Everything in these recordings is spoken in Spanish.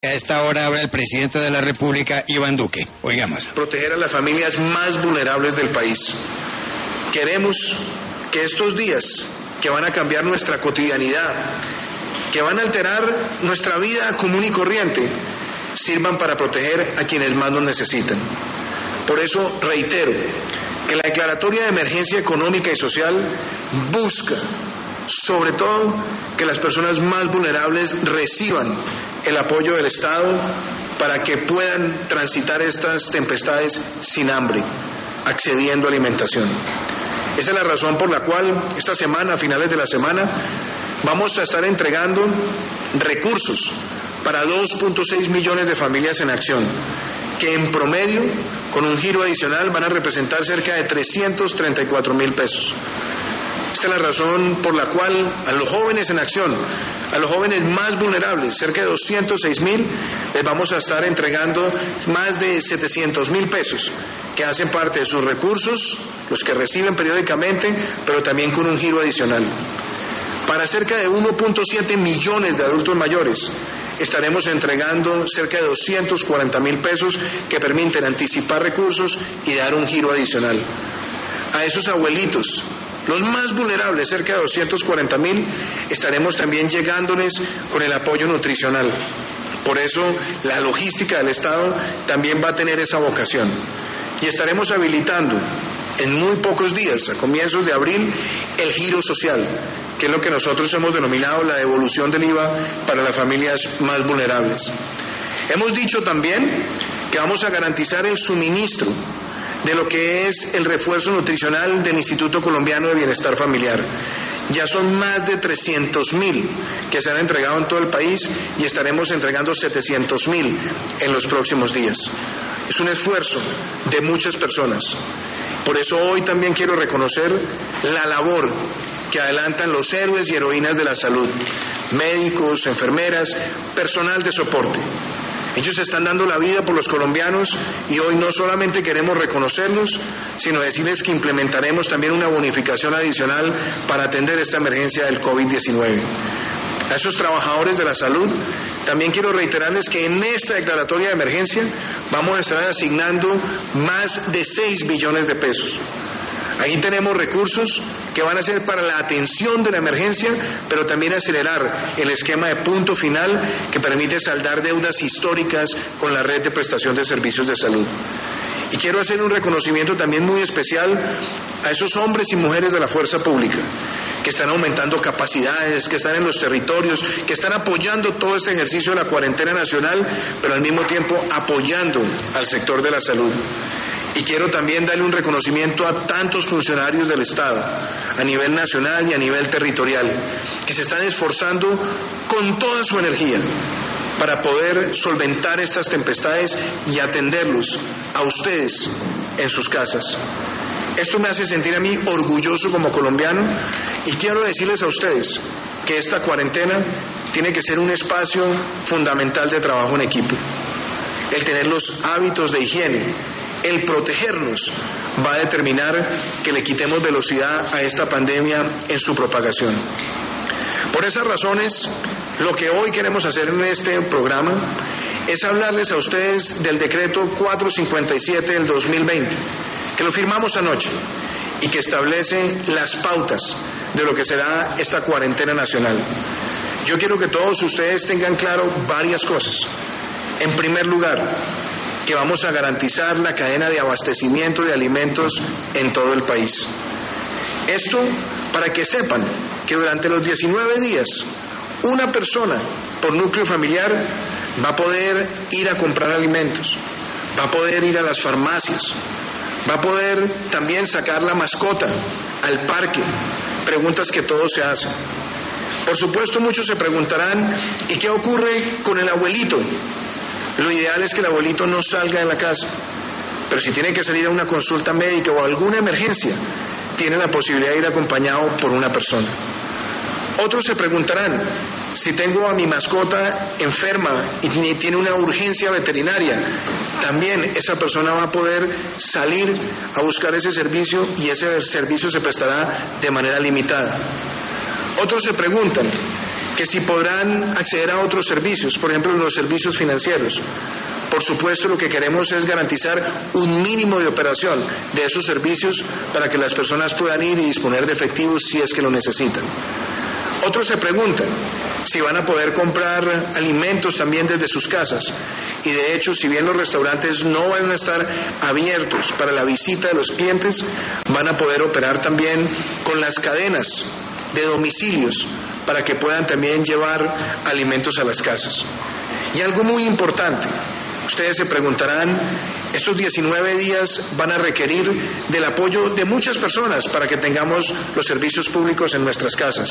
A esta hora habla el presidente de la República, Iván Duque. Oigamos. Proteger a las familias más vulnerables del país. Queremos que estos días que van a cambiar nuestra cotidianidad, que van a alterar nuestra vida común y corriente, sirvan para proteger a quienes más nos necesitan. Por eso reitero que la declaratoria de emergencia económica y social busca, sobre todo, que las personas más vulnerables reciban el apoyo del Estado para que puedan transitar estas tempestades sin hambre, accediendo a alimentación. Esa es la razón por la cual esta semana, a finales de la semana, vamos a estar entregando recursos para 2.6 millones de familias en acción, que en promedio, con un giro adicional, van a representar cerca de 334.000 pesos. Esta es la razón por la cual a los jóvenes en acción, a los jóvenes más vulnerables, cerca de 206.000, les vamos a estar entregando más de 700.000 pesos, que hacen parte de sus recursos, los que reciben periódicamente, pero también con un giro adicional. Para cerca de 1.7 millones de adultos mayores, estaremos entregando cerca de 240.000 pesos que permiten anticipar recursos y dar un giro adicional. A esos abuelitos, los más vulnerables, cerca de 240.000, estaremos también llegándoles con el apoyo nutricional. Por eso la logística del Estado también va a tener esa vocación. Y estaremos habilitando en muy pocos días, a comienzos de abril, el giro social, que es lo que nosotros hemos denominado la devolución del IVA para las familias más vulnerables. Hemos dicho también que vamos a garantizar el suministro de lo que es el refuerzo nutricional del Instituto Colombiano de Bienestar Familiar. Ya son más de 300.000 que se han entregado en todo el país y estaremos entregando 700.000 en los próximos días. Es un esfuerzo de muchas personas. Por eso hoy también quiero reconocer la labor que adelantan los héroes y heroínas de la salud, médicos, enfermeras, personal de soporte. Ellos están dando la vida por los colombianos y hoy no solamente queremos reconocerlos, sino decirles que implementaremos también una bonificación adicional para atender esta emergencia del COVID-19. A esos trabajadores de la salud, también quiero reiterarles que en esta declaratoria de emergencia vamos a estar asignando más de 6 billones de pesos. Ahí tenemos recursos que van a ser para la atención de la emergencia, pero también acelerar el esquema de punto final que permite saldar deudas históricas con la red de prestación de servicios de salud. Y quiero hacer un reconocimiento también muy especial a esos hombres y mujeres de la fuerza pública que están aumentando capacidades, que están en los territorios, que están apoyando todo este ejercicio de la cuarentena nacional, pero al mismo tiempo apoyando al sector de la salud. Y quiero también darle un reconocimiento a tantos funcionarios del Estado, a nivel nacional y a nivel territorial, que se están esforzando con toda su energía para poder solventar estas tempestades y atenderlos a ustedes en sus casas. Esto me hace sentir a mí orgulloso como colombiano y quiero decirles a ustedes que esta cuarentena tiene que ser un espacio fundamental de trabajo en equipo. El tener los hábitos de higiene, el protegernos, va a determinar que le quitemos velocidad a esta pandemia en su propagación. Por esas razones, lo que hoy queremos hacer en este programa es hablarles a ustedes del decreto 457 del 2020, que lo firmamos anoche y que establece las pautas de lo que será esta cuarentena nacional. Yo quiero que todos ustedes tengan claro varias cosas. En primer lugar, que vamos a garantizar la cadena de abastecimiento de alimentos en todo el país. Esto para que sepan que durante los 19 días, una persona por núcleo familiar va a poder ir a comprar alimentos, va a poder ir a las farmacias, va a poder también sacar la mascota al parque, preguntas que todos se hacen. Por supuesto, muchos se preguntarán, ¿y qué ocurre con el abuelito? Lo ideal es que el abuelito no salga de la casa, pero si tiene que salir a una consulta médica o alguna emergencia, tiene la posibilidad de ir acompañado por una persona. Otros se preguntarán, si tengo a mi mascota enferma y tiene una urgencia veterinaria, también esa persona va a poder salir a buscar ese servicio y ese servicio se prestará de manera limitada. Otros se preguntan, que si podrán acceder a otros servicios, por ejemplo los servicios financieros. Por supuesto, lo que queremos es garantizar un mínimo de operación de esos servicios para que las personas puedan ir y disponer de efectivo si es que lo necesitan. Otros se preguntan si van a poder comprar alimentos también desde sus casas. Y de hecho, si bien los restaurantes no van a estar abiertos para la visita de los clientes, van a poder operar también con las cadenas de domicilios para que puedan también llevar alimentos a las casas. Y algo muy importante, ustedes se preguntarán, estos 19 días van a requerir del apoyo de muchas personas para que tengamos los servicios públicos en nuestras casas.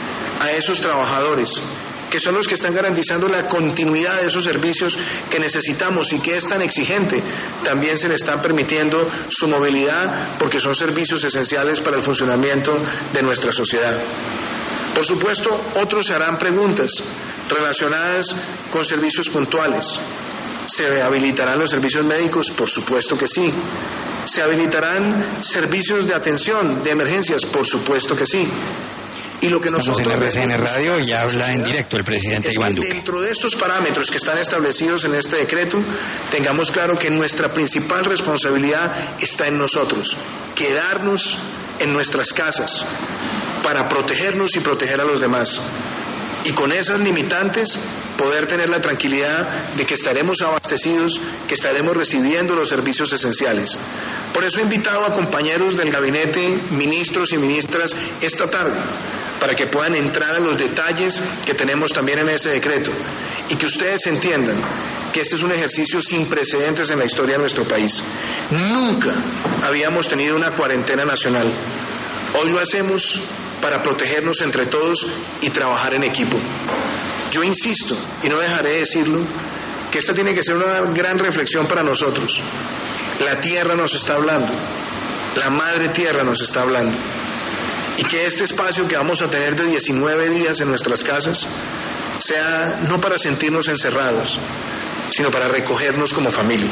A esos trabajadores, que son los que están garantizando la continuidad de esos servicios que necesitamos y que es tan exigente, también se le está permitiendo su movilidad porque son servicios esenciales para el funcionamiento de nuestra sociedad. Por supuesto, otros se harán preguntas relacionadas con servicios puntuales. ¿Se habilitarán los servicios médicos? Por supuesto que sí. ¿Se habilitarán servicios de atención de emergencias? Por supuesto que sí. Y lo que estamos en RCN Radio y habla en directo el presidente Iván Duque. Dentro de estos parámetros que están establecidos en este decreto, tengamos claro que nuestra principal responsabilidad está en nosotros, quedarnos en nuestras casas para protegernos y proteger a los demás. Y con esas limitantes poder tener la tranquilidad de que estaremos abastecidos, que estaremos recibiendo los servicios esenciales. Por eso he invitado a compañeros del gabinete, ministros y ministras esta tarde, para que puedan entrar a los detalles que tenemos también en ese decreto y que ustedes entiendan que este es un ejercicio sin precedentes en la historia de nuestro país. Nunca habíamos tenido una cuarentena nacional. Hoy lo hacemos para protegernos entre todos y trabajar en equipo. Yo insisto, y no dejaré de decirlo, que esta tiene que ser una gran reflexión para nosotros. La tierra nos está hablando, la madre tierra nos está hablando. Y que este espacio que vamos a tener de 19 días en nuestras casas sea no para sentirnos encerrados, sino para recogernos como familias.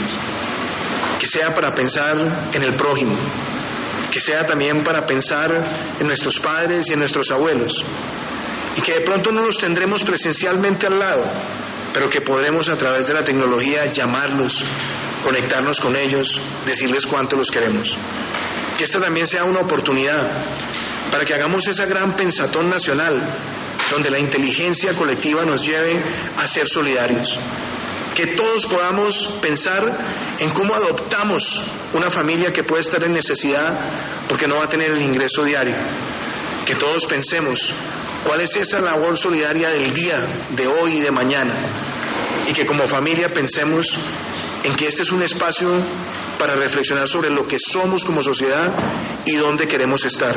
Que sea para pensar en el prójimo, que sea también para pensar en nuestros padres y en nuestros abuelos, y que de pronto no los tendremos presencialmente al lado, pero que podremos a través de la tecnología llamarlos, conectarnos con ellos, decirles cuánto los queremos. Que esta también sea una oportunidad para que hagamos esa gran pensatón nacional, donde la inteligencia colectiva nos lleve a ser solidarios. Que todos podamos pensar en cómo adoptamos una familia que puede estar en necesidad porque no va a tener el ingreso diario. Que todos pensemos cuál es esa labor solidaria del día, de hoy y de mañana. Y que como familia pensemos en que este es un espacio para reflexionar sobre lo que somos como sociedad y dónde queremos estar.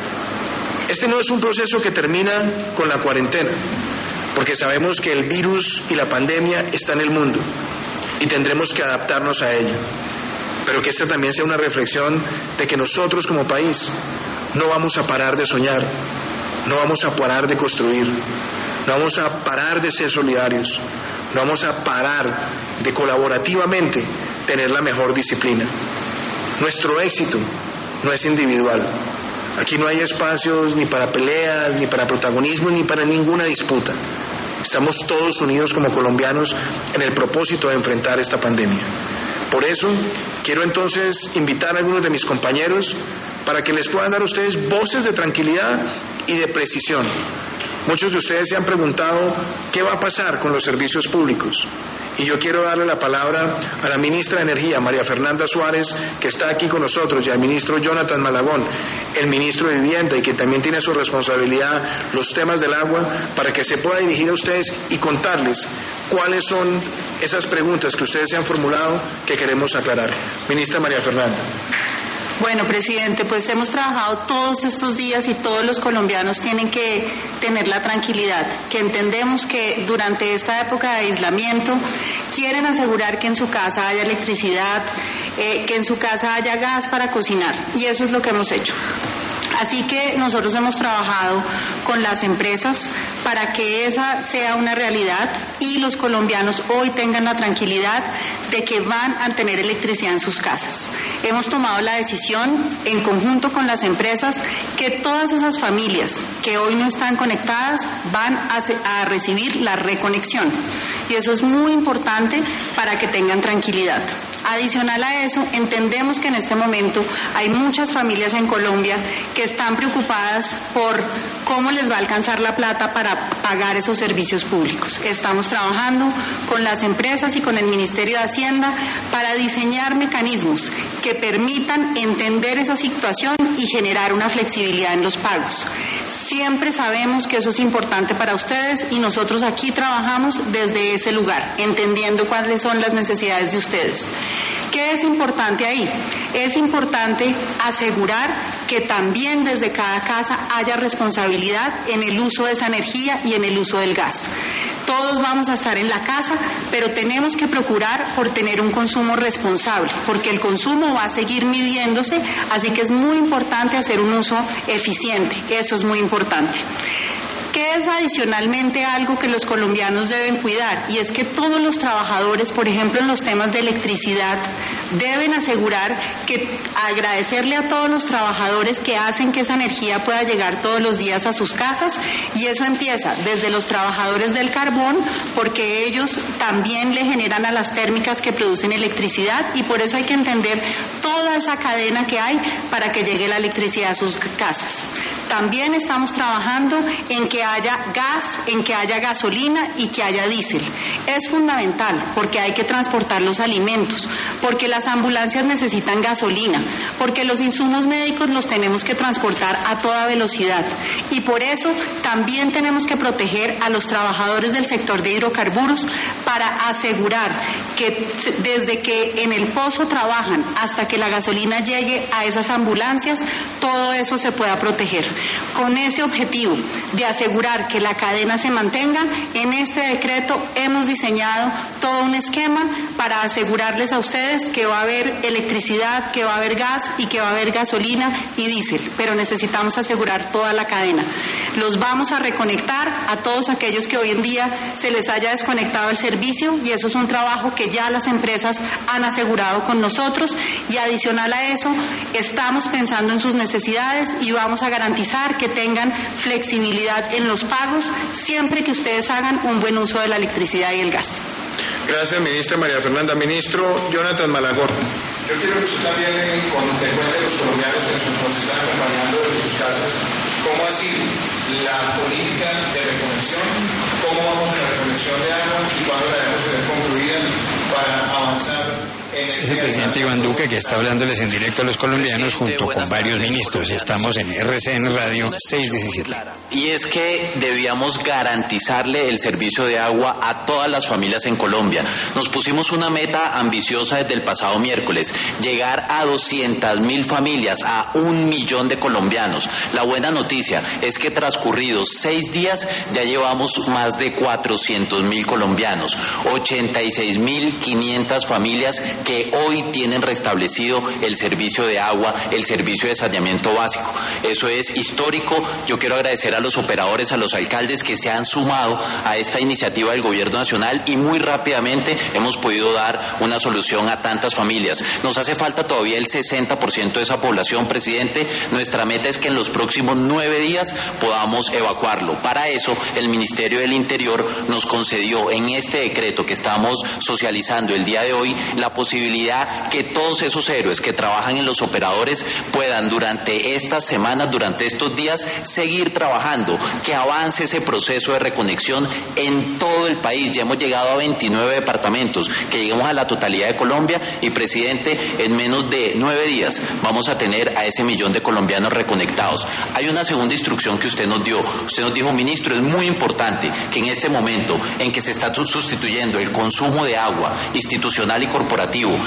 Este no es un proceso que termina con la cuarentena, porque sabemos que el virus y la pandemia está en el mundo y tendremos que adaptarnos a ello. Pero que esta también sea una reflexión de que nosotros como país no vamos a parar de soñar, no vamos a parar de construir, no vamos a parar de ser solidarios, no vamos a parar de colaborativamente tener la mejor disciplina. Nuestro éxito no es individual. Aquí no hay espacios ni para peleas, ni para protagonismo, ni para ninguna disputa. Estamos todos unidos como colombianos en el propósito de enfrentar esta pandemia. Por eso, quiero entonces invitar a algunos de mis compañeros para que les puedan dar a ustedes voces de tranquilidad y de precisión. Muchos de ustedes se han preguntado qué va a pasar con los servicios públicos. Y yo quiero darle la palabra a la ministra de Energía, María Fernanda Suárez, que está aquí con nosotros, y al ministro Jonathan Malagón, el ministro de Vivienda, y que también tiene su responsabilidad los temas del agua, para que se pueda dirigir a ustedes y contarles cuáles son esas preguntas que ustedes se han formulado que queremos aclarar. Ministra María Fernanda. Bueno, presidente, pues hemos trabajado todos estos días y todos los colombianos tienen que tener la tranquilidad, que entendemos que durante esta época de aislamiento quieren asegurar que en su casa haya electricidad, que en su casa haya gas para cocinar, y eso es lo que hemos hecho. Así que nosotros hemos trabajado con las empresas para que esa sea una realidad y los colombianos hoy tengan la tranquilidad de que van a tener electricidad en sus casas. Hemos tomado la decisión, en conjunto con las empresas, que todas esas familias que hoy no están conectadas van a recibir la reconexión. Y eso es muy importante para que tengan tranquilidad. Adicional a eso, entendemos que en este momento hay muchas familias en Colombia que están preocupadas por cómo les va a alcanzar la plata para pagar esos servicios públicos. Estamos trabajando con las empresas y con el Ministerio de Hacienda para diseñar mecanismos que permitan entender esa situación y generar una flexibilidad en los pagos. Siempre sabemos que eso es importante para ustedes y nosotros aquí trabajamos desde ese lugar, entendiendo cuáles son las necesidades de ustedes. ¿Qué es importante ahí? Es importante asegurar que también desde cada casa haya responsabilidad en el uso de esa energía y en el uso del gas. Todos vamos a estar en la casa, pero tenemos que procurar por tener un consumo responsable, porque el consumo va a seguir midiéndose, así que es muy importante hacer un uso eficiente. Eso es muy importante. ¿Qué es adicionalmente algo que los colombianos deben cuidar? Y es que todos los trabajadores, por ejemplo en los temas de electricidad, deben asegurar que agradecerle a todos los trabajadores que hacen que esa energía pueda llegar todos los días a sus casas, y eso empieza desde los trabajadores del carbón, porque ellos también le generan a las térmicas que producen electricidad, y por eso hay que entender toda esa cadena que hay para que llegue la electricidad a sus casas. También estamos trabajando en que haya gas, en que haya gasolina y que haya diésel. Es fundamental porque hay que transportar los alimentos, porque las ambulancias necesitan gasolina, porque los insumos médicos los tenemos que transportar a toda velocidad, y por eso también tenemos que proteger a los trabajadores del sector de hidrocarburos para asegurar que desde que en el pozo trabajan hasta que la gasolina llegue a esas ambulancias, todo eso se pueda proteger. Con ese objetivo de asegurar que la cadena se mantenga, en este decreto hemos diseñado todo un esquema para asegurarles a ustedes que va a haber electricidad, que va a haber gas y que va a haber gasolina y diésel, pero necesitamos asegurar toda la cadena. Los vamos a reconectar a todos aquellos que hoy en día se les haya desconectado el servicio, y eso es un trabajo que ya las empresas han asegurado con nosotros, y adicional a eso estamos pensando en sus necesidades y vamos a garantizar que tengan flexibilidad en los pagos siempre que ustedes hagan un buen uso de la electricidad y el gas. Gracias, ministra María Fernanda. Ministro Jonathan Malagor. Yo quiero que usted también le cuente a los colombianos que nos están acompañando desde sus casas cómo ha sido la política de reconexión, cómo vamos en la reconexión de agua y cuándo la debemos tener concluida para avanzar. Es el presidente Iván Duque que está hablándoles en directo a los colombianos junto con varios ministros. Estamos en RCN Radio 617. Y es que debíamos garantizarle el servicio de agua a todas las familias en Colombia. Nos pusimos una meta ambiciosa desde el pasado miércoles, llegar a 200.000 familias, a 1 millón de colombianos. La buena noticia es que transcurridos 6 días ya llevamos más de 400.000 colombianos, 86.500 familias que hoy tienen restablecido el servicio de agua, el servicio de saneamiento básico. Eso es histórico. Yo quiero agradecer a los operadores, a los alcaldes que se han sumado a esta iniciativa del Gobierno Nacional, y muy rápidamente hemos podido dar una solución a tantas familias. Nos hace falta todavía el 60% de esa población, presidente. Nuestra meta es que en los próximos 9 días podamos evacuarlo. Para eso, el Ministerio del Interior nos concedió en este decreto que estamos socializando el día de hoy la posibilidad que todos esos héroes que trabajan en los operadores puedan durante estas semanas, durante estos días, seguir trabajando, que avance ese proceso de reconexión en todo el país. Ya hemos llegado a 29 departamentos, que lleguemos a la totalidad de Colombia, y presidente, en menos de 9 días vamos a tener a ese 1 millón de colombianos reconectados. Hay una segunda instrucción que usted nos dio. Usted nos dijo, ministro, es muy importante que en este momento en que se está sustituyendo el consumo de agua institucional y corporativo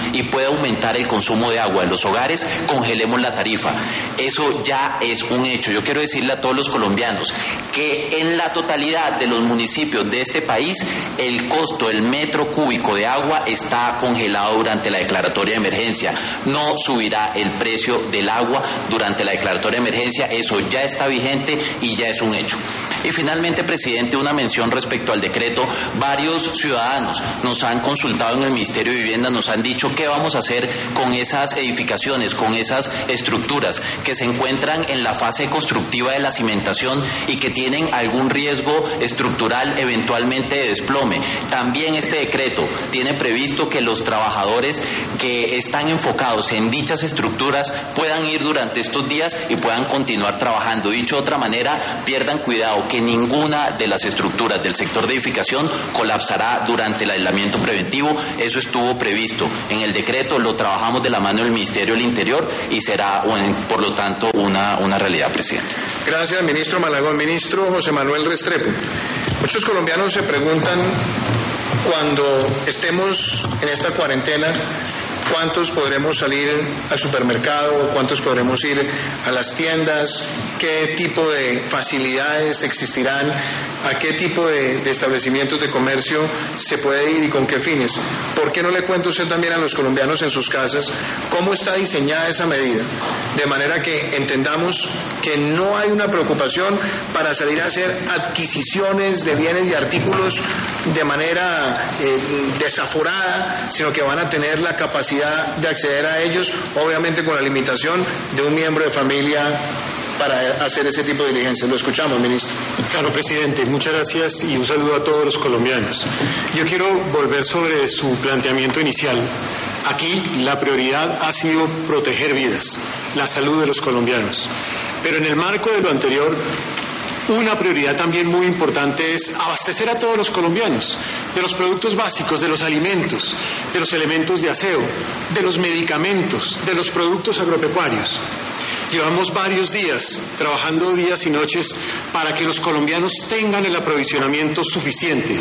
y puede aumentar el consumo de agua en los hogares, congelemos la tarifa. Eso ya es un hecho. Yo quiero decirle a todos los colombianos que en la totalidad de los municipios de este país el costo del metro cúbico de agua está congelado durante la declaratoria de emergencia. No subirá el precio del agua durante la declaratoria de emergencia. Eso ya está vigente y ya es un hecho. Y finalmente, presidente, una mención respecto al decreto. Varios ciudadanos nos han consultado en el Ministerio de Vivienda, nos han dicho qué vamos a hacer con esas edificaciones, con esas estructuras que se encuentran en la fase constructiva de la cimentación y que tienen algún riesgo estructural eventualmente de desplome. También este decreto tiene previsto que los trabajadores que están enfocados en dichas estructuras puedan ir durante estos días y puedan continuar trabajando. Dicho de otra manera, pierdan cuidado que ninguna de las estructuras del sector de edificación colapsará durante el aislamiento preventivo. Eso estuvo previsto en el decreto, lo trabajamos de la mano del Ministerio del Interior y será, por lo tanto, una realidad, presidente. Gracias, ministro Malagón. Ministro José Manuel Restrepo. Muchos colombianos se preguntan, cuando estemos en esta cuarentena, ¿cuántos podremos salir al supermercado? ¿Cuántos podremos ir a las tiendas? ¿Qué tipo de facilidades existirán? ¿A qué tipo de establecimientos de comercio se puede ir y con qué fines? ¿Por qué no le cuenta usted también a los colombianos en sus casas cómo está diseñada esa medida? De manera que entendamos que no hay una preocupación para salir a hacer adquisiciones de bienes y artículos de manera desaforada, sino que van a tener la capacidad de acceder a ellos, obviamente con la limitación de un miembro de familia para hacer ese tipo de diligencias. Lo escuchamos, ministro. Claro, presidente, muchas gracias y un saludo a todos los colombianos. Yo quiero volver sobre su planteamiento inicial. Aquí la prioridad ha sido proteger vidas, la salud de los colombianos. Pero en el marco de lo anterior, una prioridad también muy importante es abastecer a todos los colombianos de los productos básicos, de los alimentos, de los elementos de aseo, de los medicamentos, de los productos agropecuarios. Llevamos varios días trabajando días y noches para que los colombianos tengan el aprovisionamiento suficiente.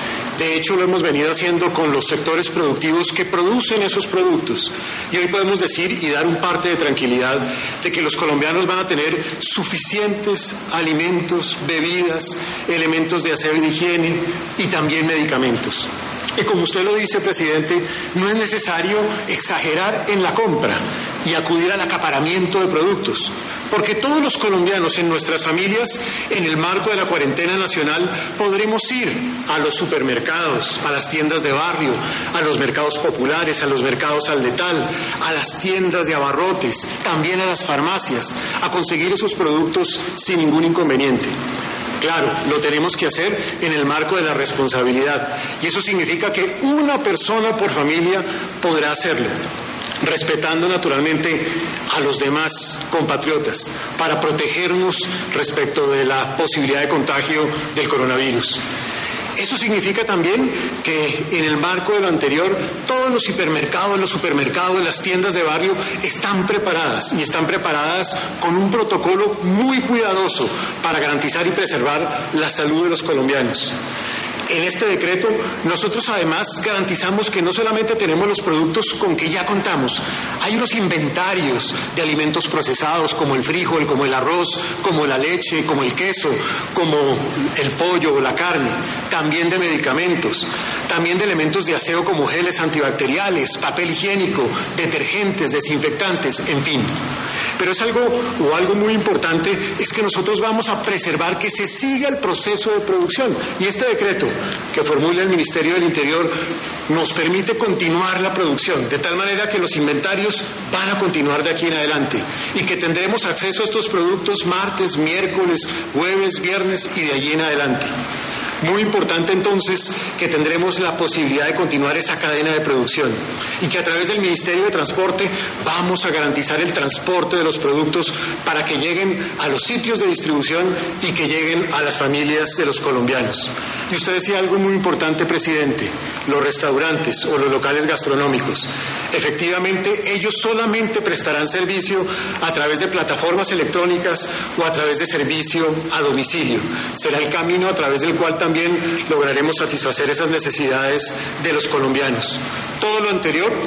De hecho, lo hemos venido haciendo con los sectores productivos que producen esos productos. Y hoy podemos decir y dar un parte de tranquilidad de que los colombianos van a tener suficientes alimentos, bebidas, elementos de aseo y de higiene y también medicamentos. Y como usted lo dice, presidente, no es necesario exagerar en la compra y acudir al acaparamiento de productos, porque todos los colombianos en nuestras familias, en el marco de la cuarentena nacional, podremos ir a los supermercados, a las tiendas de barrio, a los mercados populares, a los mercados al detal, a las tiendas de abarrotes, también a las farmacias, a conseguir esos productos sin ningún inconveniente. Claro, lo tenemos que hacer en el marco de la responsabilidad, y eso significa que una persona por familia podrá hacerlo, respetando naturalmente a los demás compatriotas para protegernos respecto de la posibilidad de contagio del coronavirus. Eso significa también que en el marco de lo anterior todos los hipermercados, los supermercados, las tiendas de barrio están preparadas y están preparadas con un protocolo muy cuidadoso para garantizar y preservar la salud de los colombianos. En este decreto nosotros además garantizamos que no solamente tenemos los productos con que ya contamos, hay unos inventarios de alimentos procesados como el frijol, como el arroz, como la leche, como el queso, como el pollo o la carne, también de medicamentos, también de elementos de aseo como geles antibacteriales, papel higiénico, detergentes, desinfectantes, en fin. Pero es algo muy importante es que nosotros vamos a preservar que se siga el proceso de producción, y este decreto que formula el Ministerio del Interior nos permite continuar la producción, de tal manera que los inventarios van a continuar de aquí en adelante y que tendremos acceso a estos productos martes, miércoles, jueves, viernes y de allí en adelante. Muy importante entonces que tendremos la posibilidad de continuar esa cadena de producción y que a través del Ministerio de Transporte vamos a garantizar el transporte de los productos para que lleguen a los sitios de distribución y que lleguen a las familias de los colombianos. Y usted decía algo muy importante, presidente, los restaurantes o los locales gastronómicos. Efectivamente, ellos solamente prestarán servicio a través de plataformas electrónicas o a través de servicio a domicilio. Será el camino a través del cual también lograremos satisfacer esas necesidades de los colombianos. Todo lo anterior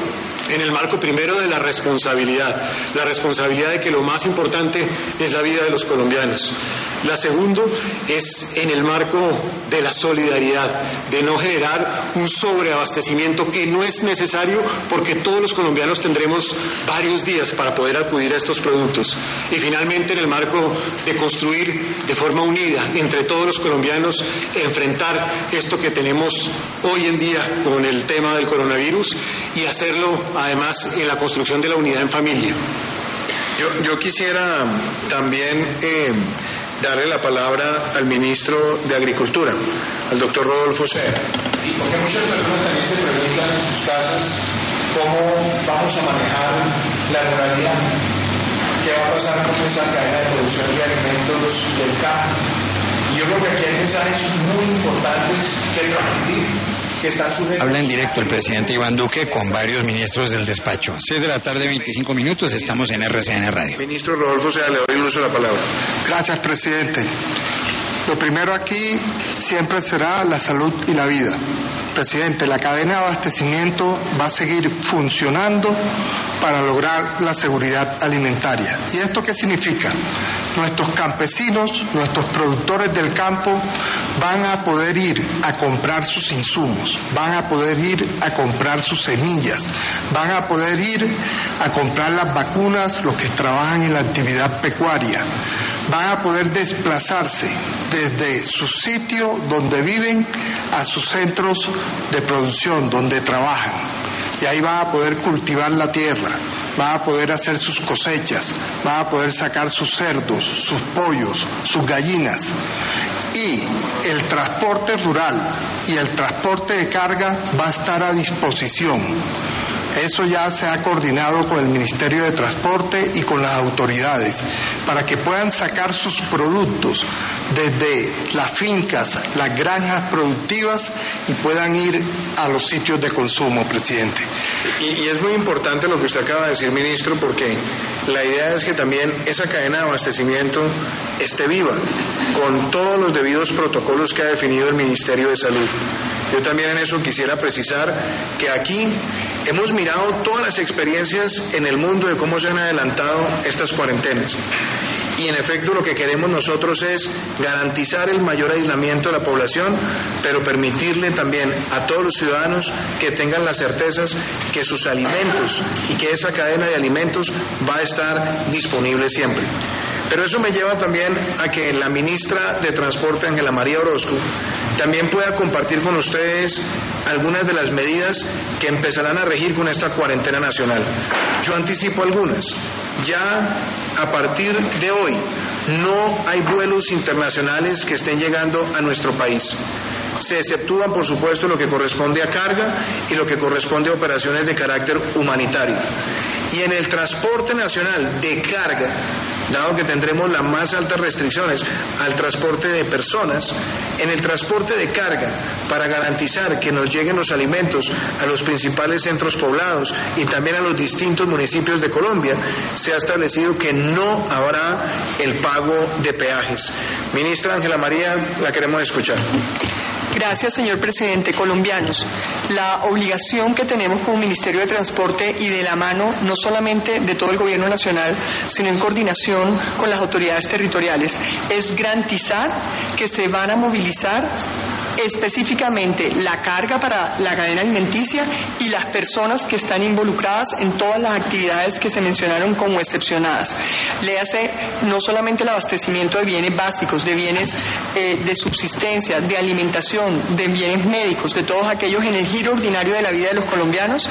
en el marco primero de la responsabilidad de que lo más importante es la vida de los colombianos. La segunda es en el marco de la solidaridad, de no generar un sobreabastecimiento que no es necesario porque todos los colombianos tendremos varios días para poder acudir a estos productos. Y finalmente en el marco de construir de forma unida entre todos los colombianos, enfrentar esto que tenemos hoy en día con el tema del coronavirus y hacerlo además en la construcción de la unidad en familia. Yo quisiera también darle la palabra al ministro de Agricultura, al doctor Rodolfo Sea. Y porque muchas personas también se preguntan en sus casas cómo vamos a manejar la ruralidad, qué va a pasar con esa cadena de producción de alimentos del campo. Y yo creo que aquí hay mensajes muy importantes que transmitir. Habla en directo el presidente Iván Duque con varios ministros del despacho. 6:25 p.m, estamos en RCN Radio. Ministro Rodolfo Sea, le doy el uso de la palabra. Gracias, presidente. Lo primero aquí siempre será la salud y la vida. Presidente, la cadena de abastecimiento va a seguir funcionando para lograr la seguridad alimentaria. ¿Y esto qué significa? Nuestros campesinos, nuestros productores del campo van a poder ir a comprar sus insumos, van a poder ir a comprar sus semillas, van a poder ir a comprar las vacunas, los que trabajan en la actividad pecuaria, van a poder desplazarse desde su sitio donde viven a sus centros de producción donde trabajan. Y ahí van a poder cultivar la tierra, van a poder hacer sus cosechas, van a poder sacar sus cerdos, sus pollos, sus gallinas. Y el transporte rural y el transporte de carga va a estar a disposición. Eso ya se ha coordinado con el Ministerio de Transporte y con las autoridades para que puedan sacar sus productos desde las fincas, las granjas productivas y puedan ir a los sitios de consumo, presidente. Y es muy importante lo que usted acaba de decir, ministro, porque la idea es que también esa cadena de abastecimiento esté viva, con todos los debidos protocolos que ha definido el Ministerio de Salud. Yo también en eso quisiera precisar que aquí hemos mirado todas las experiencias en el mundo de cómo se han adelantado estas cuarentenas. Y en efecto lo que queremos nosotros es garantizar el mayor aislamiento de la población, pero permitirle también a todos los ciudadanos que tengan las certezas que sus alimentos y que esa cadena de alimentos va a estar disponible siempre. Pero eso me lleva también a que la ministra de Transporte, Ángela María Orozco, también pueda compartir con ustedes algunas de las medidas que empezarán a regir con esta cuarentena nacional. Yo anticipo algunas. Ya a partir de hoy no hay vuelos internacionales que estén llegando a nuestro país. Se exceptúan, por supuesto, lo que corresponde a carga y lo que corresponde a operaciones de carácter humanitario. Y en el transporte nacional de carga, dado que tendremos las más altas restricciones al transporte de personas, en el transporte de carga, para garantizar que nos lleguen los alimentos a los principales centros poblados y también a los distintos municipios de Colombia, se ha establecido que no habrá el pago de peajes. Ministra Ángela María, la queremos escuchar. Gracias, señor presidente. Colombianos, la obligación que tenemos como Ministerio de Transporte y de la mano no solamente de todo el gobierno nacional, sino en coordinación con las autoridades territoriales, es garantizar que se van a movilizar específicamente la carga para la cadena alimenticia y las personas que están involucradas en todas las actividades que se mencionaron como excepcionadas. Léase no solamente el abastecimiento de bienes básicos, de bienes de subsistencia, de alimentación, de bienes médicos, de todos aquellos en el giro ordinario de la vida de los colombianos,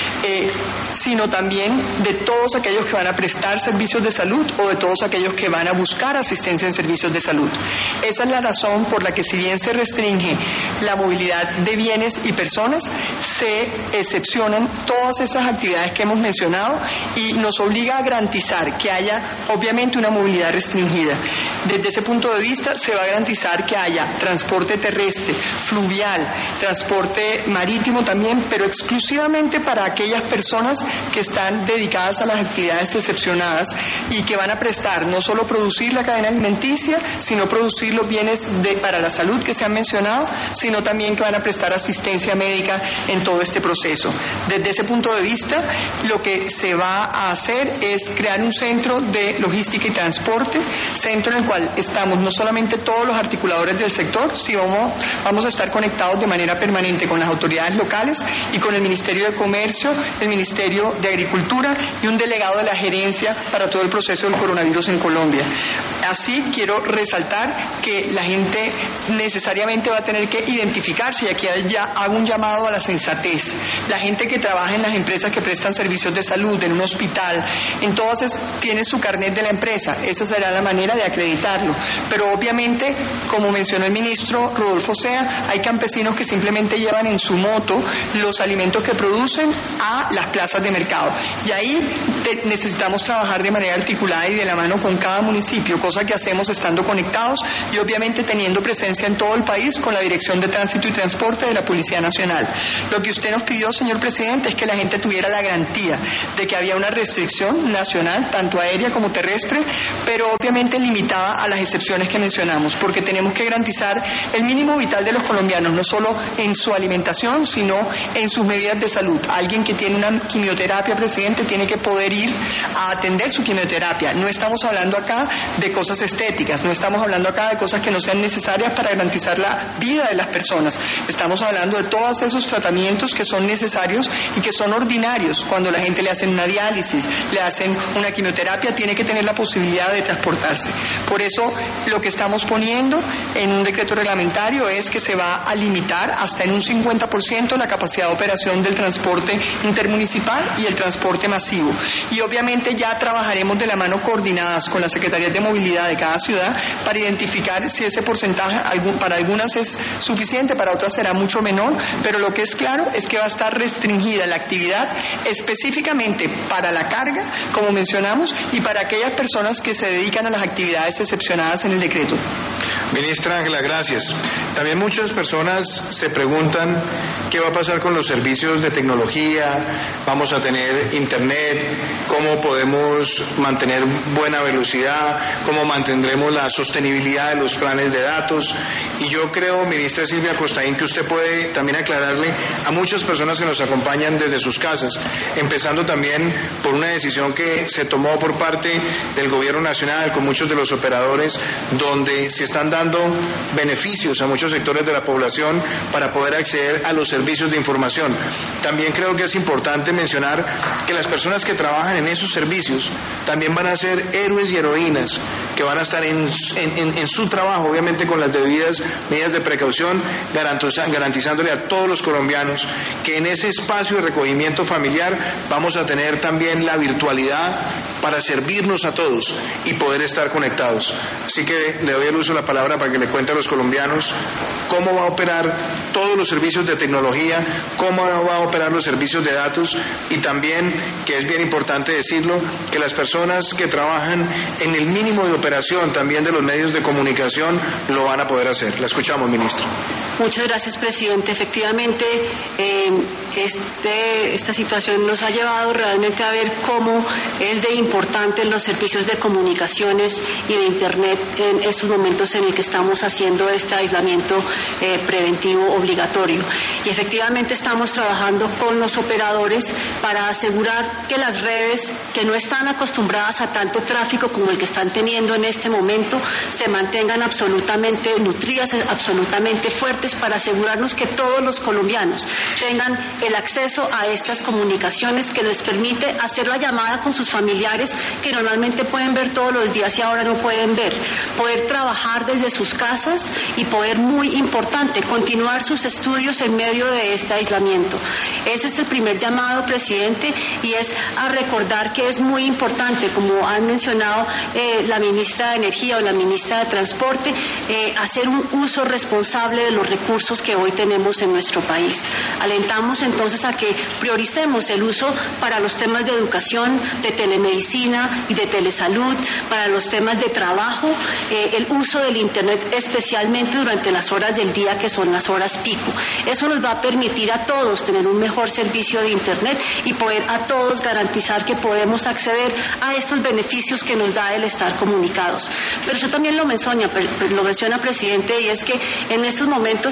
sino también de todos aquellos que van a prestar servicios de salud o de todos aquellos que van a buscar asistencia en servicios de salud. Esa es la razón por la que, si bien se restringe la movilidad de bienes y personas, se excepcionan todas esas actividades que hemos mencionado y nos obliga a garantizar que haya obviamente una movilidad restringida. Desde ese punto de vista se va a garantizar que haya transporte terrestre, fluvial, transporte marítimo también, pero exclusivamente para aquellas personas que están dedicadas a las actividades excepcionadas y que van a prestar no solo producir la cadena alimenticia, sino producir los bienes para la salud que se han mencionado mercado, sino también que van a prestar asistencia médica en todo este proceso. Desde ese punto de vista, lo que se va a hacer es crear un centro de logística y transporte, centro en el cual estamos no solamente todos los articuladores del sector, sino vamos a estar conectados de manera permanente con las autoridades locales y con el Ministerio de Comercio, el Ministerio de Agricultura y un delegado de la gerencia para todo el proceso del coronavirus en Colombia. Así quiero resaltar que la gente necesariamente va a tener que identificarse, y aquí ya hago un llamado a la sensatez. La gente que trabaja en las empresas que prestan servicios de salud, en un hospital, entonces tiene su carnet de la empresa, esa será la manera de acreditarlo. Pero obviamente, como mencionó el ministro Rodolfo Sea, hay campesinos que simplemente llevan en su moto los alimentos que producen a las plazas de mercado. Y ahí necesitamos trabajar de manera articulada y de la mano con cada municipio, cosa que hacemos estando conectados y obviamente teniendo presencia en todo el país con la Dirección de Tránsito y Transporte de la Policía Nacional. Lo que usted nos pidió, señor presidente, es que la gente tuviera la garantía de que había una restricción nacional, tanto aérea como terrestre, pero obviamente limitada a las excepciones que mencionamos, porque tenemos que garantizar el mínimo vital de los colombianos, no solo en su alimentación, sino en sus medidas de salud. Alguien que tiene una quimioterapia, presidente, tiene que poder ir a atender su quimioterapia. No estamos hablando acá de cosas estéticas, no estamos hablando acá de cosas que no sean necesarias para garantizar la vida de las personas. Estamos hablando de todos esos tratamientos que son necesarios y que son ordinarios. Cuando la gente le hacen una diálisis, le hacen una quimioterapia, tiene que tener la posibilidad de transportarse. Por eso lo que estamos poniendo en un decreto reglamentario es que se va a limitar hasta en un 50% la capacidad de operación del transporte intermunicipal y el transporte masivo. Y obviamente ya trabajaremos de la mano coordinadas con las secretarías de movilidad de cada ciudad para identificar si ese porcentaje para algunas es suficiente, para otras será mucho menor, pero lo que es claro es que va a estar restringida la actividad específicamente para la carga, como mencionamos, y para aquellas personas que se dedican a las actividades excepcionadas en el decreto. Ministra Ángela, gracias. También muchas personas se preguntan qué va a pasar con los servicios de tecnología, vamos a tener internet, cómo podemos mantener buena velocidad, cómo mantendremos la sostenibilidad de los planes de datos. Y yo creo, ministra Silvia Costaín, que usted puede también aclararle a muchas personas que nos acompañan desde sus casas, empezando también por una decisión que se tomó por parte del Gobierno Nacional con muchos de los operadores, donde se están dando beneficios a muchos sectores de la población para poder acceder a los servicios de información. También creo que es importante mencionar que las personas que trabajan en esos servicios también van a ser héroes y heroínas, que van a estar en su trabajo, obviamente con las debidas medidas de precaución, garantizándole a todos los colombianos que en ese espacio de recogimiento familiar vamos a tener también la virtualidad para servirnos a todos y poder estar conectados. Así que le doy el uso de la palabra para que le cuente a los colombianos cómo va a operar todos los servicios de tecnología, cómo va a operar los servicios de datos y también, que es bien importante decirlo, que las personas que trabajan en el mínimo de operación también de los medios de comunicación lo van a poder hacer. La escuchamos, ministra. Muchas gracias, presidente. Efectivamente, esta situación nos ha llevado realmente a ver cómo es de importante los servicios de comunicaciones y de Internet en estos momentos en el que estamos haciendo este aislamiento preventivo obligatorio. Y efectivamente estamos trabajando con los operadores para asegurar que las redes que no están acostumbradas a tanto tráfico como el que están teniendo en este momento se mantengan absolutamente nutridas, absolutamente fuertes, para asegurarnos que todos los colombianos tengan el acceso a estas comunicaciones que les permite hacer la llamada con sus familiares que normalmente pueden ver todos los días y ahora no pueden ver, poder trabajar desde sus casas y poder, muy importante, continuar sus estudios en medio de este aislamiento. Ese es el primer llamado, presidente, y es a recordar que es muy importante, como han mencionado la ministra de Energía o la ministra de Transporte, hacer un uso responsable de los recursos que hoy tenemos en nuestro país. Alentamos entonces a que prioricemos el uso para los temas de educación, de telemedicina y de telesalud, para los temas de trabajo, el uso del Internet especialmente durante las horas del día que son las horas pico. Eso nos va a permitir a todos tener un mejor servicio de Internet y poder a todos garantizar que podemos acceder a estos beneficios que nos da el estar comunicados. Pero yo también lo menciona, presidente, y es que en estos momentos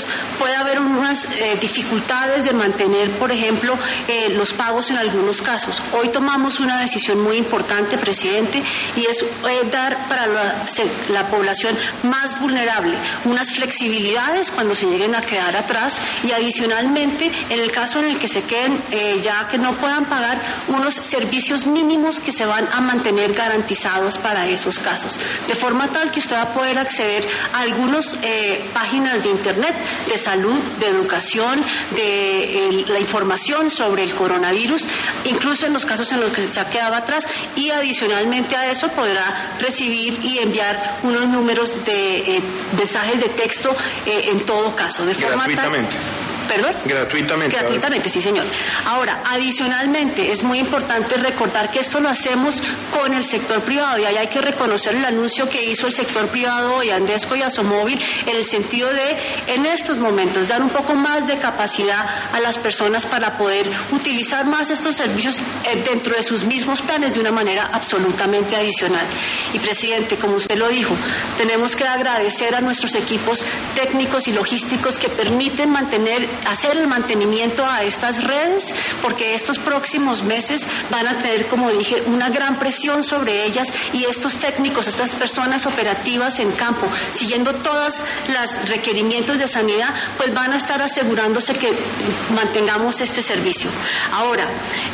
puede haber unas dificultades de mantener, por ejemplo, los pagos en algunos casos. Hoy tomamos una decisión muy importante, presidente, y es dar para la población más vulnerable unas flexibilidades cuando se lleguen a quedar atrás, y adicionalmente, en el caso en el que se queden ya que no puedan pagar, unos servicios mínimos que se van a mantener garantizados para esos casos, de forma tal que usted va a poder acceder a algunas páginas de internet de salud, de educación, de la información sobre el coronavirus, incluso en los casos en los que se ha quedado atrás, y adicionalmente a eso podrá recibir y enviar unos números de mensajes de texto en todo caso, de forma gratuitamente. ¿Perdón? Gratuitamente, sí, señor. Ahora, adicionalmente, es muy importante recordar que esto lo hacemos con el sector privado, y ahí hay que reconocer el anuncio que hizo el sector privado hoy, Andesco y Asomóvil, en el sentido de, en estos momentos, dar un poco más de capacidad a las personas para poder utilizar más estos servicios dentro de sus mismos planes de una manera absolutamente adicional. Y, presidente, como usted lo dijo, tenemos que agradecer a nuestros equipos técnicos y logísticos que permiten hacer el mantenimiento a estas redes, porque estos próximos meses van a tener, como dije, una gran presión sobre ellas, y estos técnicos, estas personas operativas en campo, siguiendo todos los requerimientos de sanidad, pues van a estar asegurándose que mantengamos este servicio. Ahora,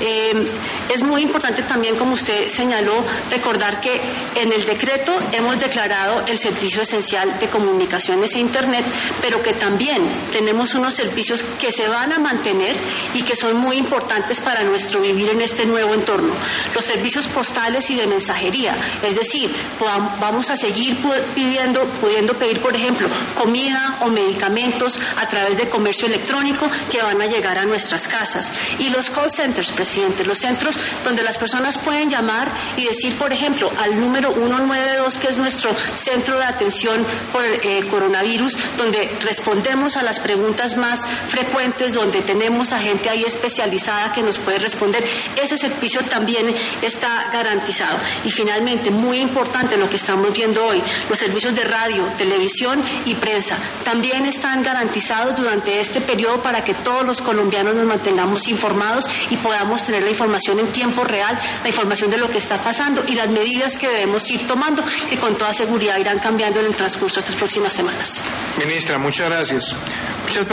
es muy importante también, como usted señaló, recordar que en el decreto hemos declarado el servicio esencial de comunicaciones e Internet, pero que también tenemos unos servicios que se van a mantener y que son muy importantes para nuestro vivir en este nuevo entorno. Los servicios postales y de mensajería, es decir, vamos a seguir pudiendo pedir, por ejemplo, comida o medicamentos a través de comercio electrónico que van a llegar a nuestras casas. Y los call centers, presidente, los centros donde las personas pueden llamar y decir, por ejemplo, al número 192, que es nuestro centro de atención por el coronavirus, donde respondemos a las preguntas más frecuentes, donde tenemos a gente ahí especializada que nos puede responder. Ese servicio también está garantizado. Y finalmente, muy importante lo que estamos viendo hoy, los servicios de radio, televisión y prensa también están garantizados durante este periodo para que todos los colombianos nos mantengamos informados y podamos tener la información en tiempo real, la información de lo que está pasando y las medidas que debemos ir tomando, que con toda seguridad irán cambiando en el transcurso de estas próximas semanas. Ministra, muchas gracias.